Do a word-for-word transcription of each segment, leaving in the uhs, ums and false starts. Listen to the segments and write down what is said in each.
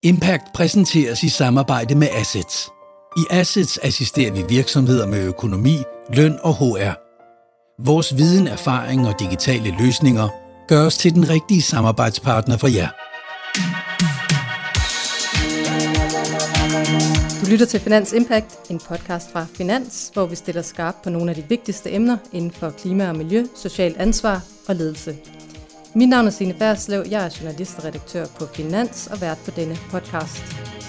Impact præsenteres i samarbejde med Assets. I Assets assisterer vi virksomheder med økonomi, løn og H R. Vores viden, erfaring og digitale løsninger gør os til den rigtige samarbejdspartner for jer. Du lytter til Finans Impact, en podcast fra Finans, hvor vi stiller skarpt på nogle af de vigtigste emner inden for klima og miljø, socialt ansvar og ledelse. Mit navn er Signe Ferslev, jeg er journalist og redaktør på Finans og vært på denne podcast.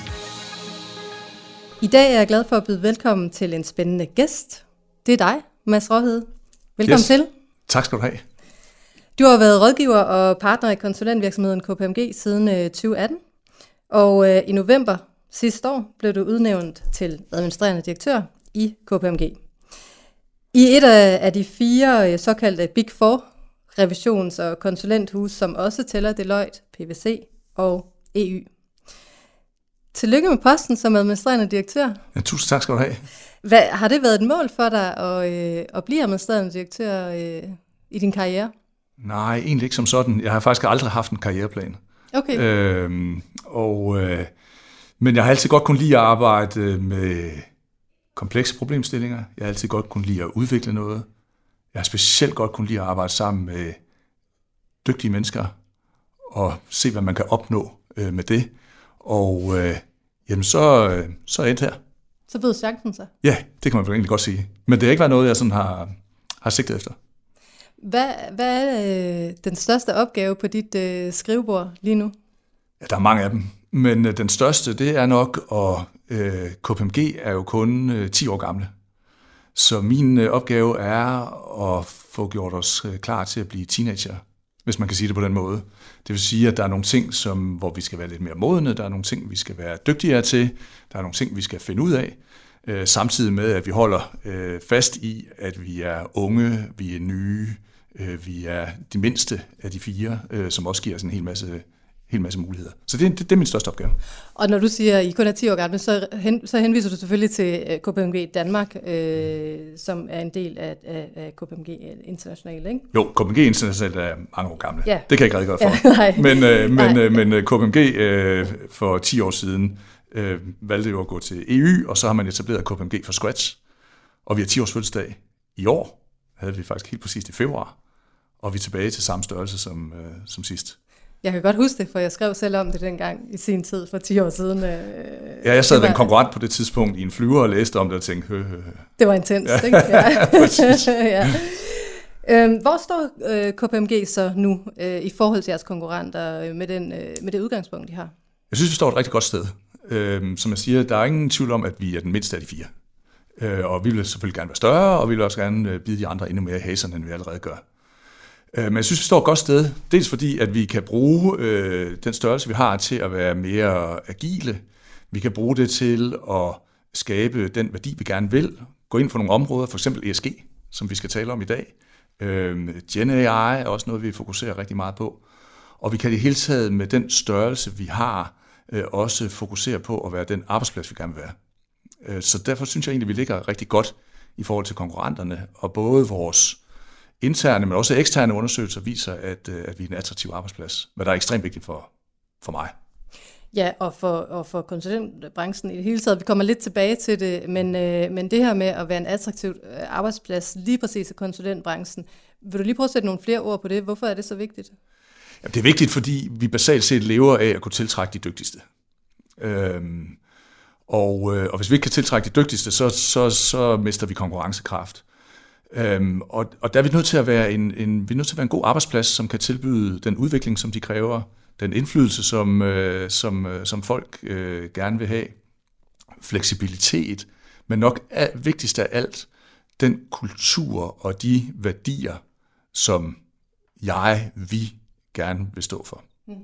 I dag er jeg glad for at byde velkommen til en spændende gæst. Det er dig, Mads Råhede. Velkommen yes. til. Tak skal du have. Du har været rådgiver og partner i konsulentvirksomheden K P M G siden tyve atten, og øh, i november sidste år blev du udnævnt til administrerende direktør i K P M G. I et af de fire såkaldte Big Four revisions- og konsulenthus, som også tæller Deloitte, P V C og E Y. Tillykke med posten som administrerende direktør. Ja, tusind tak skal du have. Hvad, har det været et mål for dig at, øh, at blive administrerende direktør øh, i din karriere? Nej, egentlig ikke som sådan. Jeg har faktisk aldrig haft en karriereplan. Okay. Øhm, og, øh, men jeg har altid godt kunnet lide at arbejde med komplekse problemstillinger. Jeg har altid godt kunnet lide at udvikle noget. Jeg har specielt godt kunnet lide at arbejde sammen med dygtige mennesker og se, hvad man kan opnå øh, med det. Og øh, jamen så, øh, så er jeg endt her. Så bød chancen sig? Ja, det kan man egentlig godt sige. Men det har ikke været noget, jeg sådan har, har sigtet efter. Hvad, hvad er øh, den største opgave på dit øh, skrivebord lige nu? Ja, der er mange af dem. Men øh, den største, det er nok, at øh, K P M G er jo kun øh, ti år gamle. Så min øh, opgave er at få gjort os øh, klar til at blive teenager, hvis man kan sige det på den måde. Det vil sige, at der er nogle ting, som, hvor vi skal være lidt mere modne, der er nogle ting, vi skal være dygtigere til, der er nogle ting, vi skal finde ud af, øh, samtidig med, at vi holder øh, fast i, at vi er unge, vi er nye, øh, vi er de mindste af de fire, øh, som også giver os en hel masse hel masse muligheder. Så det, det, det er min største opgave. Og når du siger, at I kun er ti år gamle, så, hen, så henviser du selvfølgelig til K P M G Danmark, øh, som er en del af, af, af K P M G International, ikke? Jo, K P M G International er mange år gamle. Ja. Det kan jeg ikke redegøre for. Ja, nej. Men, øh, men, nej. øh, men K P M G øh, for ti år siden øh, valgte jo at gå til E Y, og så har man etableret K P M G fra scratch. Og vi har ti års fødselsdag i år, havde vi faktisk helt præcist i februar, og vi er tilbage til samme størrelse som, øh, som sidst. Jeg kan godt huske det, for jeg skrev selv om det dengang i sin tid for ti år siden. Ja, jeg sad med en konkurrent på det tidspunkt i en flyver og læste om det og tænkte, hø, hø, hø. Det var intens, ja. ikke? Ja, præcis. ja. Øhm, hvor står øh, K P M G så nu øh, i forhold til jeres konkurrenter med, den, øh, med det udgangspunkt, de har? Jeg synes, vi står et rigtig godt sted. Øhm, som jeg siger, der er ingen tvivl om, at vi er den mindste af de fire. Øh, og vi vil selvfølgelig gerne være større, og vi vil også gerne bide de andre endnu mere i haserne, end vi allerede gør. Men jeg synes, vi står et godt sted, dels fordi, at vi kan bruge øh, den størrelse, vi har, til at være mere agile. Vi kan bruge det til at skabe den værdi, vi gerne vil. Gå ind for nogle områder, for eksempel E S G, som vi skal tale om i dag. Øh, Gen A I er også noget, vi fokuserer rigtig meget på. Og vi kan i det hele taget med den størrelse, vi har, øh, også fokusere på at være den arbejdsplads, vi gerne vil være. Øh, så derfor synes jeg egentlig, vi ligger rigtig godt i forhold til konkurrenterne, og både vores interne, men også eksterne undersøgelser viser, at, at vi er en attraktiv arbejdsplads, hvad der er ekstremt vigtigt for, for mig. Ja, og for, og for konsulentbranchen i det hele taget. Vi kommer lidt tilbage til det, men, øh, men det her med at være en attraktiv arbejdsplads, lige præcis i konsulentbranchen, vil du lige prøve at sætte nogle flere ord på det? Hvorfor er det så vigtigt? Ja, det er vigtigt, fordi vi basalt set lever af at kunne tiltrække de dygtigste. Øhm, og, øh, og hvis vi ikke kan tiltrække de dygtigste, så, så, så mister vi konkurrencekraft. Øhm, og, og der er vi nødt til at være en, en, vi er nødt til at være en god arbejdsplads, som kan tilbyde den udvikling, som de kræver, den indflydelse, som, øh, som, øh, som folk øh, gerne vil have, fleksibilitet, men nok al, vigtigst af alt, den kultur og de værdier, som jeg, vi gerne vil stå for. Mm.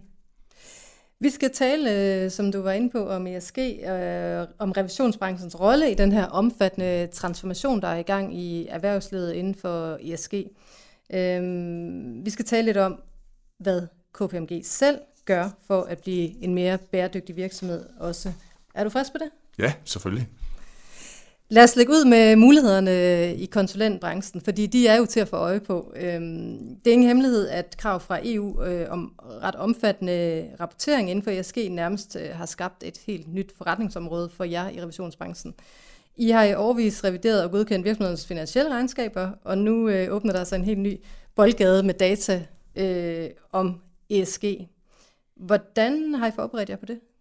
Vi skal tale, som du var inde på, om E S G, øh, om revisionsbranchens rolle i den her omfattende transformation, der er i gang i erhvervslivet inden for E S G. Øh, vi skal tale lidt om, hvad K P M G selv gør for at blive en mere bæredygtig virksomhed også. Er du frisk på det? Ja, selvfølgelig. Lad os lægge ud med mulighederne i konsulentbranchen, fordi de er jo til at få øje på. Det er ingen hemmelighed, at krav fra E U om ret omfattende rapportering inden for E S G nærmest har skabt et helt nyt forretningsområde for jer i revisionsbranchen. I har i årevis revideret og godkendt virksomhedernes finansielle regnskaber, og nu åbner der sig en helt ny boldgade med data øh, om E S G. Hvordan har I forberedt jer på det?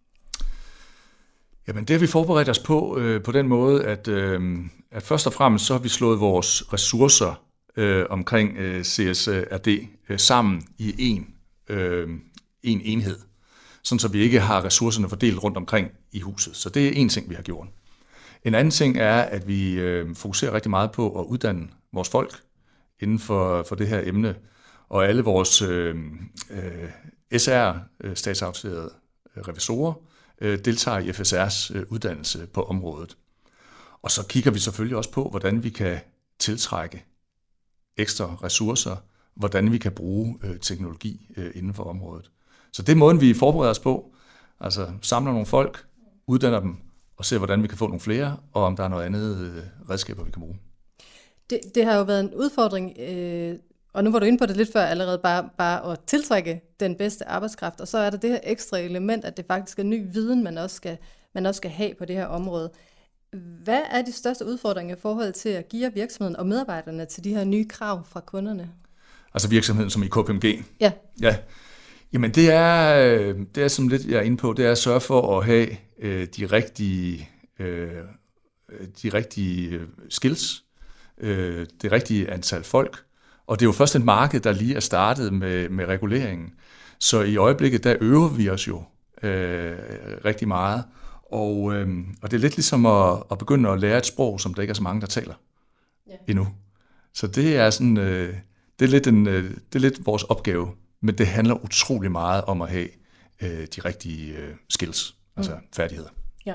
Jamen det har vi forberedt os på øh, på den måde, at, øh, at først og fremmest så har vi slået vores ressourcer øh, omkring øh, C S R D øh, sammen i en, øh, en enhed, sådan så vi ikke har ressourcerne fordelt rundt omkring i huset. Så det er en ting, vi har gjort. En anden ting er, at vi øh, fokuserer rigtig meget på at uddanne vores folk inden for, for det her emne, og alle vores øh, øh, S R, øh, statsautoriserede revisorer, deltager i F S R's uddannelse på området. Og så kigger vi selvfølgelig også på, hvordan vi kan tiltrække ekstra ressourcer, hvordan vi kan bruge teknologi inden for området. Så det er måden, vi forbereder os på. Altså samler nogle folk, uddanner dem, og ser, hvordan vi kan få nogle flere, og om der er noget andet redskaber, vi kan bruge. Det, det har jo været en udfordring, øh, og nu var du inde på det lidt før allerede, bare, bare at tiltrække den bedste arbejdskraft, og så er der det her ekstra element, at det faktisk er ny viden, man også skal, man også skal have på det her område. Hvad er de største udfordringer i forhold til at give virksomheden og medarbejderne til de her nye krav fra kunderne? Altså virksomheden som i K P M G? Ja. Ja. Jamen det er, det er som lidt, jeg er inde på, det er at sørge for at have øh, de rigtige, øh, de rigtige skills, øh, det rigtige antal folk. Og det er jo først et marked, der lige er startet med, med reguleringen. Så i øjeblikket, der øver vi os jo øh, rigtig meget. Og, øh, og det er lidt ligesom at, at begynde at lære et sprog, som der ikke er så mange, der taler ja. endnu. Så det er, sådan, øh, det, er lidt en, øh, det er lidt vores opgave, men det handler utrolig meget om at have øh, de rigtige øh, skills, altså mm. færdigheder. Ja.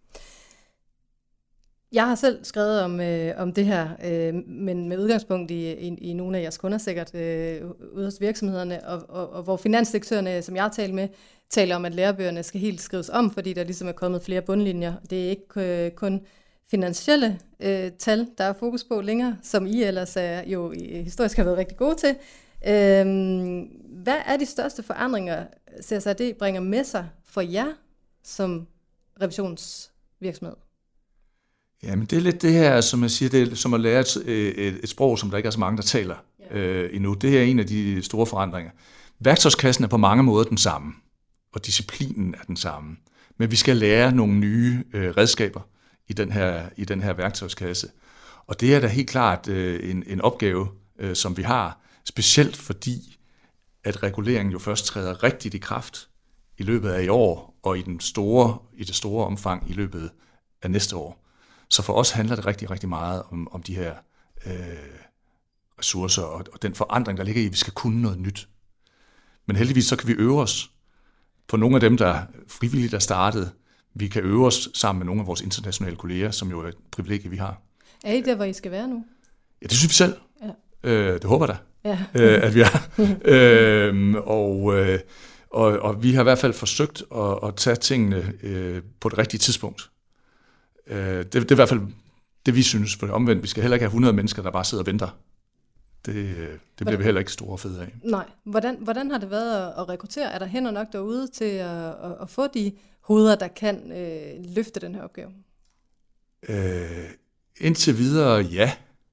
Jeg har selv skrevet om, øh, om det her, øh, men med udgangspunkt i, i, i nogle af jeres kunder sikkert, øh, ude hos virksomhederne, og, og, og hvor finansdirektørerne, som jeg har talt med, taler om, at lærebøgerne skal helt skrives om, fordi der ligesom er kommet flere bundlinjer. Det er ikke øh, kun finansielle øh, tal, der er fokus på længere, som I ellers er, jo historisk har været rigtig gode til. Øh, hvad er de største forandringer, C S R D bringer med sig for jer som revisionsvirksomhed? Jamen det er lidt det her, som jeg siger, det er som at lære et, et, et sprog, som der ikke er så mange, der taler ja. øh, endnu. Det er en af de store forandringer. Værktøjskassen er på mange måder den samme, og disciplinen er den samme. Men vi skal lære nogle nye øh, redskaber i den, her, i den her værktøjskasse. Og det er da helt klart øh, en, en opgave, øh, som vi har, specielt fordi, at reguleringen jo først træder rigtigt i kraft i løbet af i år, og i, den store, i det store omfang i løbet af næste år. Så for os handler det rigtig, rigtig meget om, om de her øh, ressourcer og, og den forandring, der ligger i, at vi skal kunne noget nyt. Men heldigvis så kan vi øve os på nogle af dem, der frivilligt er startet. Vi kan øve os sammen med nogle af vores internationale kolleger, som jo er et privilegie, vi har. Er I der, hvor I skal være nu? Ja, det synes vi selv. Ja. Øh, det håber jeg da, ja. øh, at vi er. øh, og, øh, og, og vi har i hvert fald forsøgt at, at tage tingene øh, på det rigtige tidspunkt. Det, det er i hvert fald det, vi synes, for omvendt. Vi skal heller ikke have hundrede mennesker, der bare sidder og venter. Det, det bliver vi heller ikke store og fede af. Nej. Hvordan, hvordan har det været at rekruttere? Er der hænder nok derude til at, at, at få de hoveder, der kan øh, løfte den her opgave? Øh, indtil videre, ja.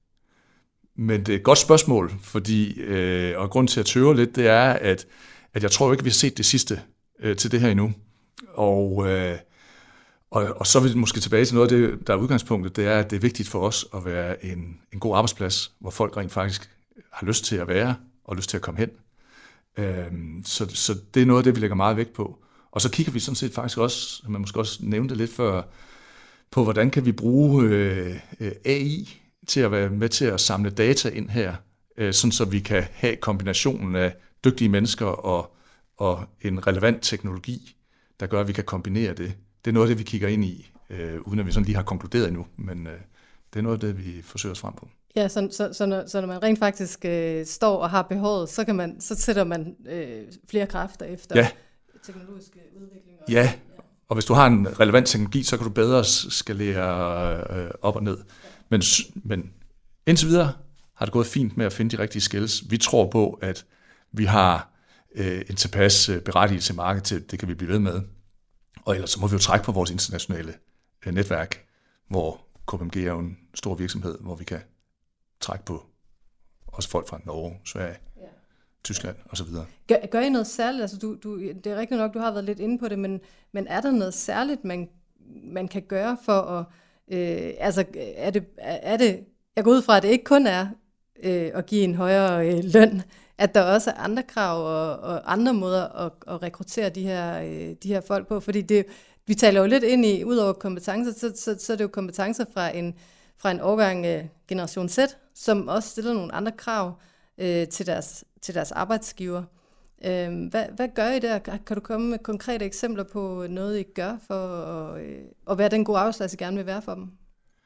Men det er et godt spørgsmål, fordi, øh, og grund til at tøve lidt, det er, at, at jeg tror ikke, vi har set det sidste øh, til det her endnu. Og... Øh, Og, og så vil vi måske tilbage til noget af det, der er udgangspunktet, det er, at det er vigtigt for os at være en, en god arbejdsplads, hvor folk rent faktisk har lyst til at være og lyst til at komme hen. Øhm, så, så det er noget af det, vi lægger meget vægt på. Og så kigger vi sådan set faktisk også, som man måske også nævnte lidt før, på hvordan kan vi bruge øh, A I til at være med til at samle data ind her, øh, sådan så vi kan have kombinationen af dygtige mennesker og, og en relevant teknologi, der gør, at vi kan kombinere det. Det er noget af det, vi kigger ind i, øh, uden at vi sådan lige har konkluderet endnu, men øh, det er noget af det, vi forsøger os frem på. Ja, så, så, så, når, så når man rent faktisk øh, står og har behovet, så, kan man, så sætter man øh, flere kræfter efter ja. teknologiske udviklinger. Ja, Og hvis du har en relevant teknologi, så kan du bedre skalere øh, op og ned. Men, men indtil videre har det gået fint med at finde de rigtige skills. Vi tror på, at vi har øh, en tilpas øh, berettigelse i markedet til, det kan vi blive ved med. Og ellers så må vi jo trække på vores internationale øh, netværk, hvor K P M G er jo en stor virksomhed, hvor vi kan trække på også folk fra Norge, Sverige, ja. Tyskland osv. Gør, gør I noget særligt? Altså, du, du, det er rigtigt nok, du har været lidt inde på det, men, men er der noget særligt, man, man kan gøre for at... Øh, altså, er det, er det... Jeg går ud fra, at det ikke kun er øh, at give en højere øh, løn, at der også er andre krav og, og andre måder at, at rekruttere de her, øh, de her folk på, fordi det, vi taler jo lidt ind i, ud over kompetencer, så, så, så er det jo kompetencer fra en, fra en årgang øh, Generation Z, som også stiller nogle andre krav øh, til, deres, til deres arbejdsgiver. Øh, hvad, hvad gør I der? Kan du komme med konkrete eksempler på noget, I gør for at, øh, at være den gode arbejdsplads, I gerne vil være for dem?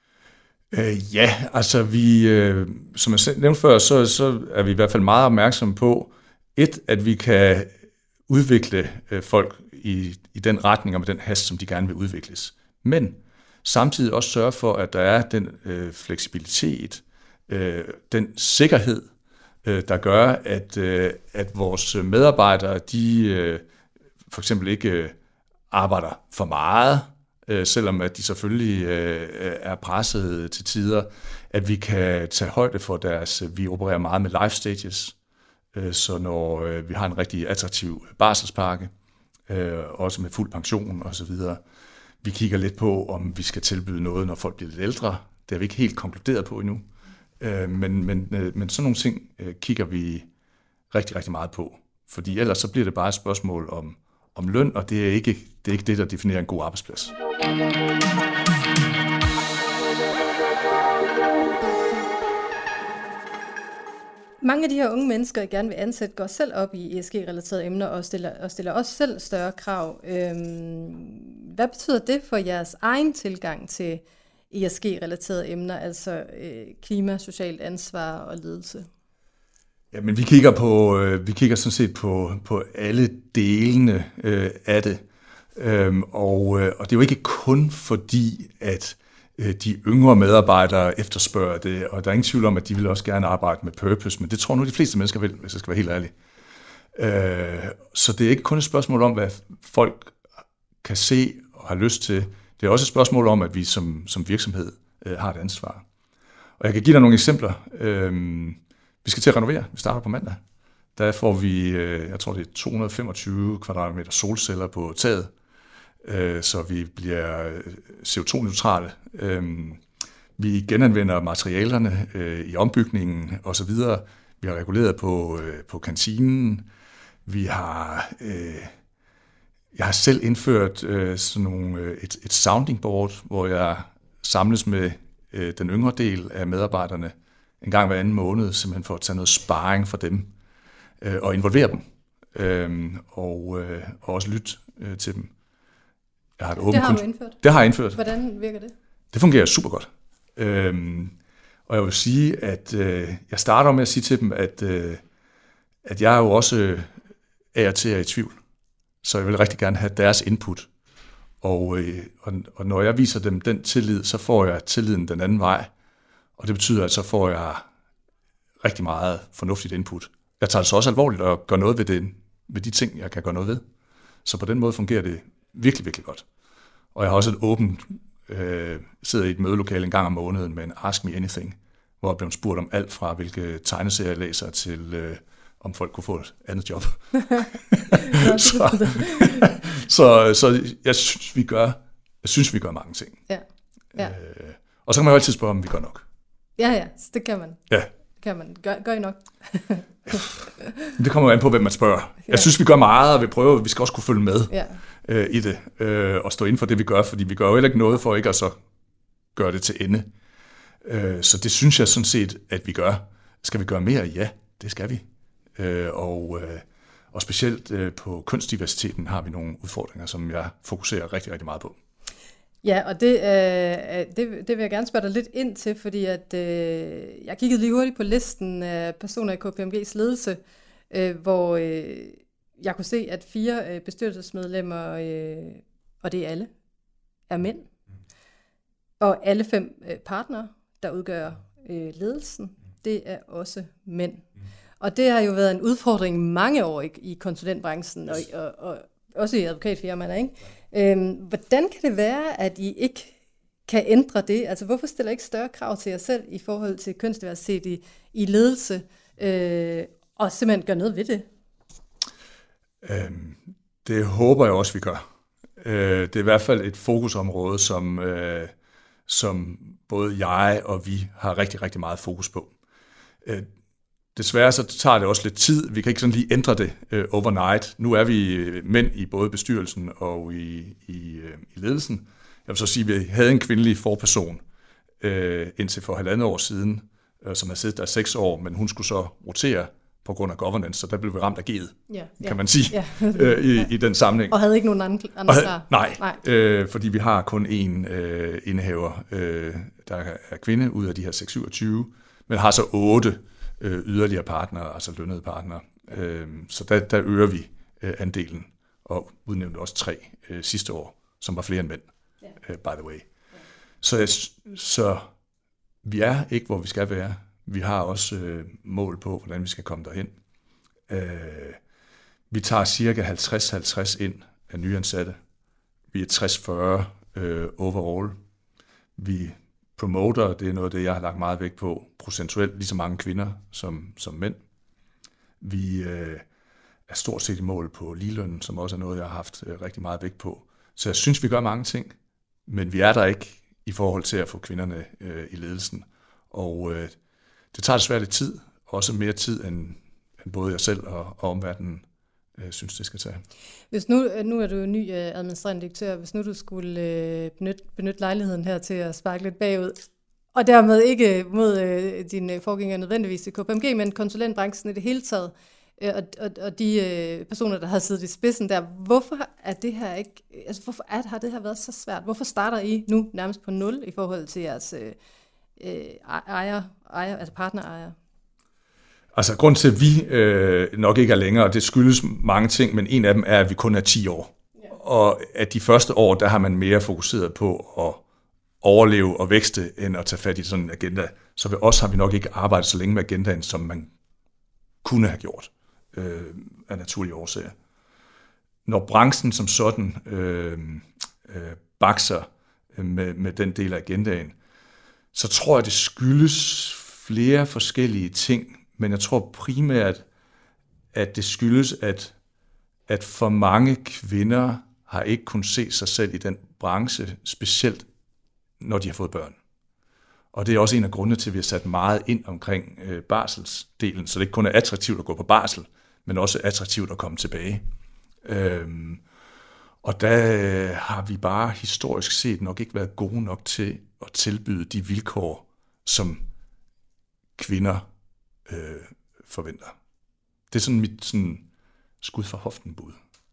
Øh, ja, altså vi, øh, som jeg nævnte før, så, så er vi i hvert fald meget opmærksomme på, et, at vi kan udvikle øh, folk i, i den retning og med den hast, som de gerne vil udvikles. Men samtidig også sørge for, at der er den øh, fleksibilitet, øh, den sikkerhed, øh, der gør, at, øh, at vores medarbejdere, de øh, for eksempel ikke øh, arbejder for meget, øh, selvom at de selvfølgelig øh, er presset til tider, at vi kan tage højde for deres, vi opererer meget med life stages, øh, så når øh, vi har en rigtig attraktiv barselspakke, øh, også med fuld pension og så videre. Vi kigger lidt på, om vi skal tilbyde noget, når folk bliver lidt ældre. Det har vi ikke helt konkluderet på endnu. Øh, men, men, øh, men sådan nogle ting øh, kigger vi rigtig, rigtig meget på. Fordi ellers så bliver det bare et spørgsmål om, om løn, og det er, ikke, det er ikke det, der definerer en god arbejdsplads. Mange af de her unge mennesker, jeg gerne vil ansætte, går selv op i E S G-relaterede emner og stiller, og stiller også selv større krav. Øhm, hvad betyder det for jeres egen tilgang til E S G-relaterede emner, altså øh, klima, socialt ansvar og ledelse? Ja, men vi kigger på, øh, vi kigger sådan set på, på alle delene øh, af det, øhm, og, øh, og det er jo ikke kun fordi, at de yngre medarbejdere efterspørger det, og der er ingen tvivl om, at de vil også gerne arbejde med purpose, men det tror jeg nu, de fleste mennesker vil, hvis jeg skal være helt ærlig. Så det er ikke kun et spørgsmål om, hvad folk kan se og har lyst til. Det er også et spørgsmål om, at vi som, som virksomhed har et ansvar. Og jeg kan give dig nogle eksempler. Vi skal til at renovere. Vi starter på mandag. Der får vi, jeg tror det er to hundrede og femogtyve kvadratmeter solceller på taget, så vi bliver C O to neutrale. Vi genanvender materialerne i ombygningen osv. Vi har reguleret på, på kantinen. Vi har, jeg har selv indført sådan nogle, et, et sounding board, hvor jeg samles med den yngre del af medarbejderne en gang hver anden måned, simpelthen for at tage noget sparring for dem og involvere dem og, og også lytte til dem. Jeg har et det har du indført? Det har jeg indført. Hvordan virker det? Det fungerer super godt. Øhm, og jeg vil sige, at øh, jeg starter med at sige til dem, at, øh, at jeg er jo også af og til er i tvivl. Så jeg vil rigtig gerne have deres input. Og, øh, og, og når jeg viser dem den tillid, så får jeg tilliden den anden vej. Og det betyder, at så får jeg rigtig meget fornuftigt input. Jeg tager det så også alvorligt og gør noget ved, det, ved de ting, jeg kan gøre noget ved. Så på den måde fungerer det virkelig, virkelig godt. Og jeg har også et åbent, øh, sidder i et mødelokale en gang om måneden med en Ask Me Anything, hvor jeg blev spurgt om alt fra, hvilke tegneserier jeg læser, til øh, om folk kunne få et andet job. så, så, så jeg synes, vi gør, jeg synes, vi gør mange ting. Ja. Ja. Øh, og så kan man jo altid spørge, om vi gør nok. Ja, ja, det kan man. Ja. Det kan man. Gør, gør I nok? Det kommer jo an på, hvem man spørger. Jeg ja. synes, vi gør meget, og vi prøver, vi skal også kunne følge med. Ja. Øh, i det, øh, og stå inden for det, vi gør, fordi vi gør jo heller ikke noget for ikke at så gøre det til ende. Øh, så det synes jeg sådan set, at vi gør. Skal vi gøre mere? Ja, det skal vi. Øh, og, øh, og specielt øh, på kønsdiversiteten har vi nogle udfordringer, som jeg fokuserer rigtig, rigtig meget på. Ja, og det, øh, det, det vil jeg gerne spørge dig lidt ind til, fordi at, øh, jeg kiggede lige hurtigt på listen af personer i K P M G's ledelse, øh, hvor øh, jeg kunne se, at fire øh, bestyrelsesmedlemmer øh, og det er alle, er mænd. Og alle fem øh, partnere, der udgør øh, ledelsen, det er også mænd. Og det har jo været en udfordring mange år i, i konsulentbranchen, yes. og, og, og også i advokatfirmaerne, ikke? Øhm, hvordan kan det være, at I ikke kan ændre det? Altså, hvorfor stiller I ikke større krav til jer selv i forhold til kønsdiversitet i, i ledelse, øh, og simpelthen gøre noget ved det? Øhm, det håber jeg også, vi gør. Øh, det er i hvert fald et fokusområde, som, øh, som både jeg og vi har rigtig, rigtig meget fokus på. Øh, desværre så tager det også lidt tid. Vi kan ikke sådan lige ændre det øh, overnight. Nu er vi mænd i både bestyrelsen og i, i, øh, i ledelsen. Jeg vil så sige, at vi havde en kvindelig forperson øh, indtil for halvandet år siden, øh, som har siddet der seks år, men hun skulle så rotere på grund af governance, så der blev vi ramt af G'et, ja, ja, kan man sige, ja. øh, i, i den sammenhæng. Og havde ikke nogen andre, andre klar? Nej, nej. Øh, fordi vi har kun én øh, indehaver, øh, der er kvinde ud af de her seks syvogtyve, men har så otte øh, yderligere partnere, altså lønnede partnere. Øh, så der, der øger vi øh, andelen, og udnævnte også tre øh, sidste år, som var flere end mænd, ja. øh, by the way. Ja. Så, så vi er ikke, hvor vi skal være. Vi har også øh, mål på, hvordan vi skal komme derhen. Øh, vi tager cirka halvtreds halvtreds ind af nyansatte. Vi er tres fyrre øh, overall. Vi promoter, det er noget af det, jeg har lagt meget vægt på, procentuelt lige så mange kvinder som, som mænd. Vi øh, er stort set i mål på ligelønnen, som også er noget, jeg har haft øh, rigtig meget vægt på. Så jeg synes, vi gør mange ting, men vi er der ikke i forhold til at få kvinderne øh, i ledelsen. Og øh, det tager desværre lidt tid, også mere tid, end, end både jeg selv og, og omverdenen øh, synes, det skal tage. Hvis nu, nu er du ny øh, administrerende direktør, hvis nu du skulle øh, benytte, benytte lejligheden her til at sparke lidt bagud, og dermed ikke mod øh, dine forgængere nødvendigvis i K P M G, men konsulentbranchen i det hele taget, øh, og, og, og de øh, personer, der har siddet i spidsen der, hvorfor er det her ikke, altså hvorfor er, har det her været så svært? Hvorfor starter I nu nærmest på nul i forhold til jeres øh, ejer, ejer, altså partnerejer? Altså grund til, at vi øh, nok ikke er længere, det skyldes mange ting, men en af dem er, at vi kun er ti år. Ja. Og at de første år, der har man mere fokuseret på at overleve og vækste, end at tage fat i sådan en agenda. Så ved os har vi nok ikke arbejdet så længe med agendaen, som man kunne have gjort øh, af naturlige årsager. Når branchen som sådan øh, øh, bakser med, med den del af agendaen, så tror jeg, det skyldes flere forskellige ting, men jeg tror primært, at det skyldes, at, at for mange kvinder har ikke kunnet se sig selv i den branche, specielt når de har fået børn. Og det er også en af grundene til, at vi har sat meget ind omkring øh, barselsdelen, så det ikke kun er attraktivt at gå på barsel, men også attraktivt at komme tilbage. Øhm, og der har vi bare historisk set nok ikke været gode nok til at tilbyde de vilkår, som kvinder øh, forventer. Det er sådan mit sådan, skud fra hoften bud.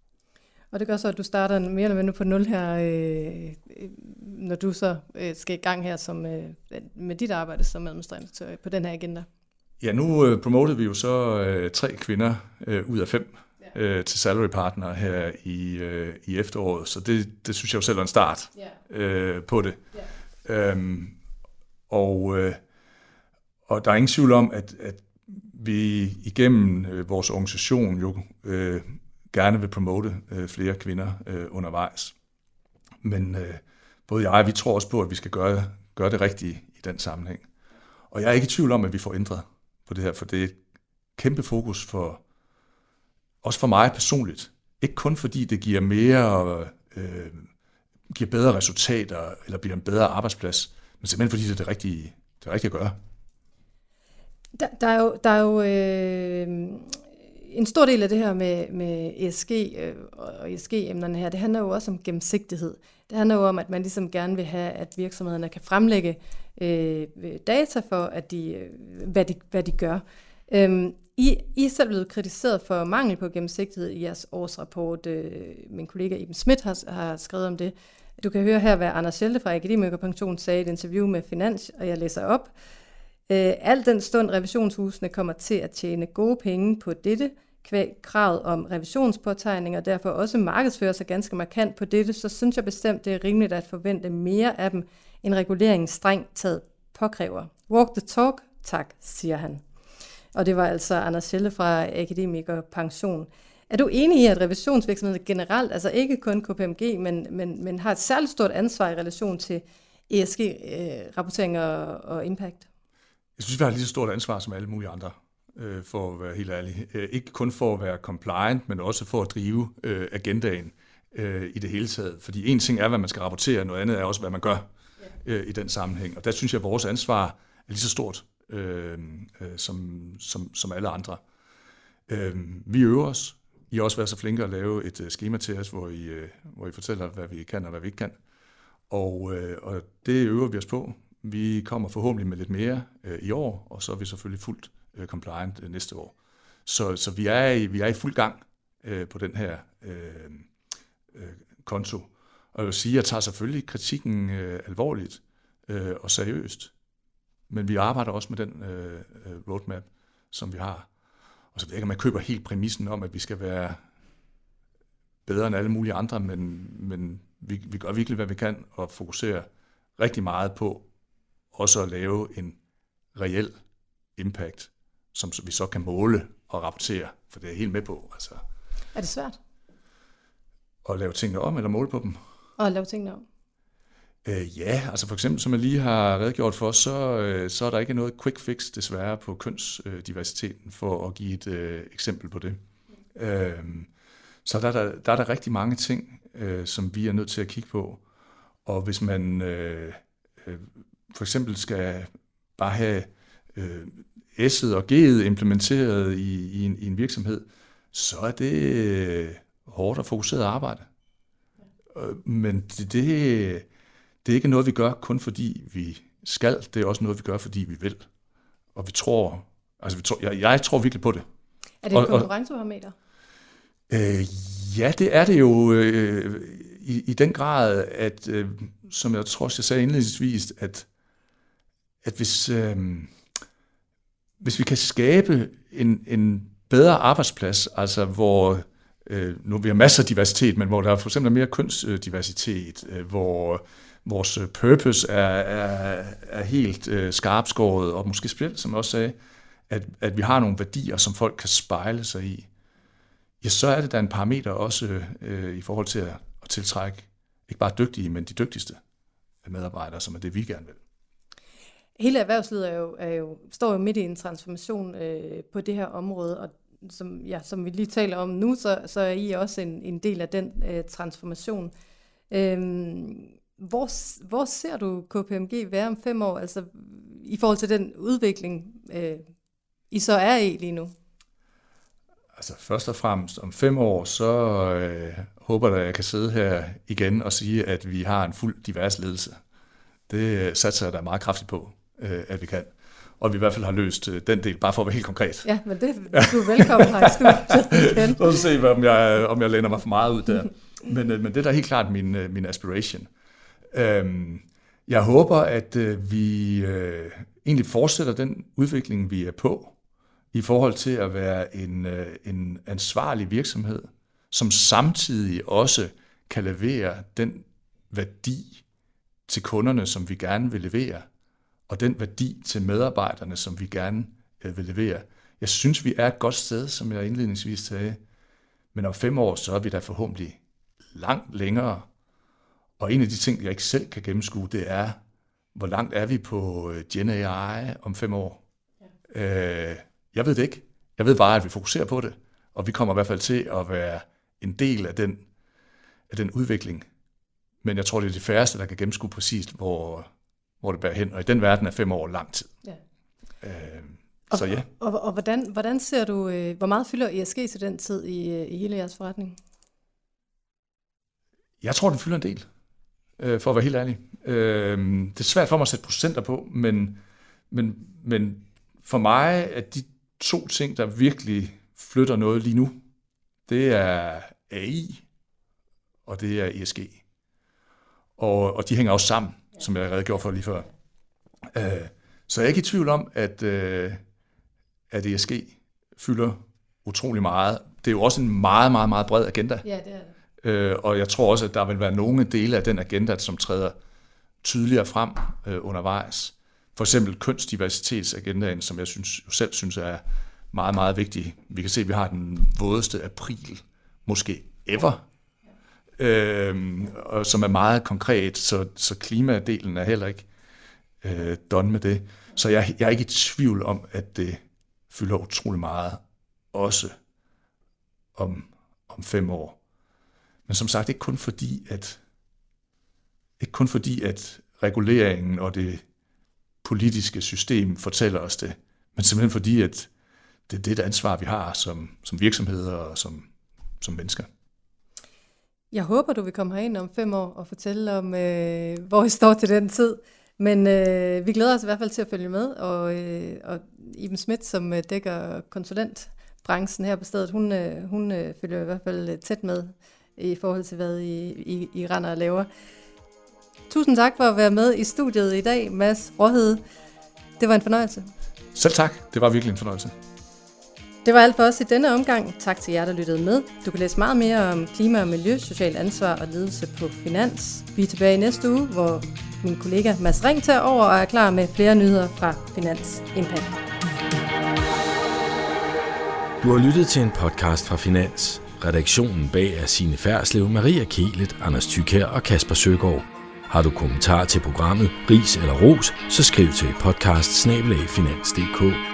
Og det gør så, at du starter mere eller mindre på nul her, øh, når du så øh, skal i gang her som, øh, med dit arbejde som administrator på den her agenda. Ja, nu øh, promotede vi jo så øh, tre kvinder øh, ud af fem ja. øh, til salary partner her i, øh, i efteråret, så det, det synes jeg jo selv er en start ja. øh, på det. Ja. Øhm, og, øh, og der er ingen tvivl om, at, at vi igennem øh, vores organisation jo øh, gerne vil promote øh, flere kvinder øh, undervejs. Men øh, både jeg og vi tror også på, at vi skal gøre, gøre det rigtige i den sammenhæng. Og jeg er ikke i tvivl om, at vi får ændret på det her, for det er et kæmpe fokus for, også for mig personligt. Ikke kun fordi det giver mere, øh, giver bedre resultater, eller bliver en bedre arbejdsplads, men simpelthen fordi det er det rigtige, det rigtige at gøre. Der, der er jo, der er jo øh, en stor del af det her med, med E S G øh, og E S G-emnerne her, det handler jo også om gennemsigtighed. Det handler jo om, at man ligesom gerne vil have, at virksomhederne kan fremlægge øh, data for, at de, hvad, de, hvad de gør. Øhm, I, I er selv blevet kritiseret for mangel på gennemsigtighed i jeres årsrapport. Øh, min kollega Iben Schmidt har, har skrevet om det. Du kan høre her, hvad Anders Schelte fra Akademikerpension sagde i et interview med Finans, og jeg læser op. Øh, al den stund revisionshusene kommer til at tjene gode penge på dette, kvæg kravet om revisionspåtegning, og derfor også markedsfører sig ganske markant på dette, så synes jeg bestemt, det er rimeligt at forvente mere af dem, end reguleringen strengt taget påkræver. Walk the talk, tak, siger han. Og det var altså Anders Schelde fra Akademiker Pension. Er du enig i, at revisionsvirksomheder generelt, altså ikke kun K P M G, men, men, men har et særligt stort ansvar i relation til E S G-rapportering og, og impact? Jeg synes, vi har lige så stort ansvar som alle mulige andre, øh, for at være helt ærlig. Øh, ikke kun for at være compliant, men også for at drive øh, agendaen øh, i det hele taget. Fordi en ting er, hvad man skal rapportere, noget andet er også, hvad man gør øh, i den sammenhæng. Og der synes jeg, at vores ansvar er lige så stort øh, øh, som, som, som alle andre. Øh, vi øver os. I har også været så flinke at lave et uh, schema til os, hvor I, uh, hvor I fortæller, hvad vi kan og hvad vi ikke kan. Og, uh, og det øver vi os på. Vi kommer forhåbentlig med lidt mere uh, i år, og så er vi selvfølgelig fuldt uh, compliant uh, næste år. Så, så vi, er i, vi er i fuld gang uh, på den her uh, uh, konto. Og jeg vil sige, at jeg tager selvfølgelig kritikken uh, alvorligt uh, og seriøst. Men vi arbejder også med den uh, roadmap, som vi har. Og så ved jeg ikke, om man køber helt præmissen om, at vi skal være bedre end alle mulige andre, men, men vi, vi gør virkelig, hvad vi kan, og fokuserer rigtig meget på også at lave en reel impact, som vi så kan måle og rapportere, for det er jeg helt med på. Altså, er det svært? At lave tingene om, eller måle på dem? Og lave tingene om? Øh, ja, altså for eksempel, som jeg lige har redegjort for, så, øh, så er der ikke noget quick fix desværre på kønsdiversiteten, for at give et øh, eksempel på det. Mm. Øh, så der er der, der er der rigtig mange ting, øh, som vi er nødt til at kigge på. Og hvis man øh, øh, for eksempel skal bare have øh, S'et og G'et implementeret i, i, en, i en virksomhed, så er det øh, hårdt og fokuseret arbejde. Øh, men det... det Det er ikke noget, vi gør kun fordi vi skal. Det er også noget, vi gør, fordi vi vil. Og vi tror, altså vi tror, jeg, jeg tror virkelig på det. Er det et konkurrenceparameter? Øh, ja, det er det jo øh, i, i den grad, at øh, som jeg tror, jeg sagde indledningsvis, at, at hvis, øh, hvis vi kan skabe en, en bedre arbejdsplads, altså hvor øh, nu vi har masser af diversitet, men hvor der for eksempel er mere kønsdiversitet, øh, hvor vores purpose er, er, er helt øh, skarpskåret, og måske specielt, som jeg også sagde, at, at vi har nogle værdier, som folk kan spejle sig i, ja, så er det da en parameter også øh, i forhold til at, at tiltrække ikke bare dygtige, men de dygtigste medarbejdere, som er det, vi gerne vil. Hele erhvervslivet er jo, er jo, står jo midt i en transformation øh, på det her område, og som, ja, som vi lige taler om nu, så, så er I også en, en del af den øh, transformation. Øhm, Hvor, hvor ser du K P M G være om fem år, altså i forhold til den udvikling, øh, I så er i lige nu? Altså først og fremmest om fem år, så øh, håber jeg, at jeg kan sidde her igen og sige, at vi har en fuld divers ledelse. Det satser jeg da meget kraftigt på, øh, at vi kan. Og vi i hvert fald har løst øh, den del, bare for at være helt konkret. Ja, men det, du er velkommen her i studiet igen. Så se, om jeg, om jeg læner mig for meget ud der. Men, øh, men det er da helt klart min, min aspiration. Jeg håber, at vi egentlig fortsætter den udvikling, vi er på, i forhold til at være en, en ansvarlig virksomhed, som samtidig også kan levere den værdi til kunderne, som vi gerne vil levere, og den værdi til medarbejderne, som vi gerne vil levere. Jeg synes, vi er et godt sted, som jeg indledningsvis sagde, men om fem år, så er vi da forhåbentlig langt længere. Og en af de ting, jeg ikke selv kan gennemskue, det er, hvor langt er vi på Gen A I om fem år? Ja. Øh, jeg ved det ikke. Jeg ved bare, at vi fokuserer på det, og vi kommer i hvert fald til at være en del af den, af den udvikling. Men jeg tror, det er de færreste, der kan gennemskue præcist, hvor, hvor det bærer hen. Og i den verden er fem år lang tid. Ja. Øh, og, så ja. Og, og, og hvordan, hvordan ser du, øh, hvor meget fylder E S G til den tid i, i hele jeres forretning? Jeg tror, den fylder en del. For at være helt ærlig. Det er svært for mig at sætte procenter på, men, men, men for mig er de to ting, der virkelig flytter noget lige nu, det er A I, og det er E S G. Og, og de hænger også sammen, som jeg redegjorde for lige før. Så jeg er ikke i tvivl om, at, at E S G fylder utrolig meget. Det er jo også en meget, meget, meget bred agenda. Ja, det er det. Øh, og jeg tror også, at der vil være nogle dele af den agenda, som træder tydeligere frem øh, undervejs. For eksempel kønsdiversitetsagendaen, som jeg synes, jo selv synes er meget, meget vigtig. Vi kan se, at vi har den vådeste april, måske ever, øh, og som er meget konkret, så, så klimadelen er heller ikke øh, done med det. Så jeg, jeg er ikke i tvivl om, at det fylder utrolig meget, også om, om fem år. Men som sagt, ikke kun fordi, at, ikke kun fordi, at reguleringen og det politiske system fortæller os det, men simpelthen fordi, at det er det ansvar, vi har som, som virksomheder og som, som mennesker. Jeg håber, du vil komme herind om fem år og fortælle om, øh, hvor I står til den tid. Men øh, vi glæder os i hvert fald til at følge med, og, øh, og Iben Schmidt, som øh, dækker konsulentbranchen her på stedet, hun, øh, hun øh, følger i hvert fald tæt med i forhold til, hvad I, I, I render og laver. Tusind tak for at være med i studiet i dag, Mads Råhede. Det var en fornøjelse. Selv tak. Det var virkelig en fornøjelse. Det var alt for os i denne omgang. Tak til jer, der lyttede med. Du kan læse meget mere om klima og miljø, social ansvar og ledelse på Finans. Vi er tilbage i næste uge, hvor min kollega Mads Ring tager over og er klar med flere nyheder fra Finans Impact. Du har lyttet til en podcast fra Finans. Redaktionen bag er Signe Ferslev, Maria Kielet, Anders Thykier og Kasper Søgaard. Har du kommentar til programmet, ris eller ros, så skriv til podcast snabel-a finans punktum d k.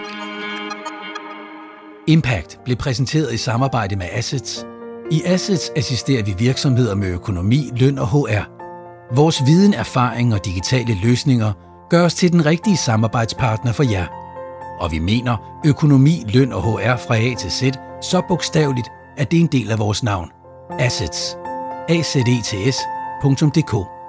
Impact blev præsenteret i samarbejde med Assets. I Assets assisterer vi virksomheder med økonomi, løn og H R. Vores viden, erfaring og digitale løsninger gør os til den rigtige samarbejdspartner for jer. Og vi mener økonomi, løn og H R fra A til Z så bogstaveligt, at det er en del af vores navn. Assets. A Z E T S punktum d k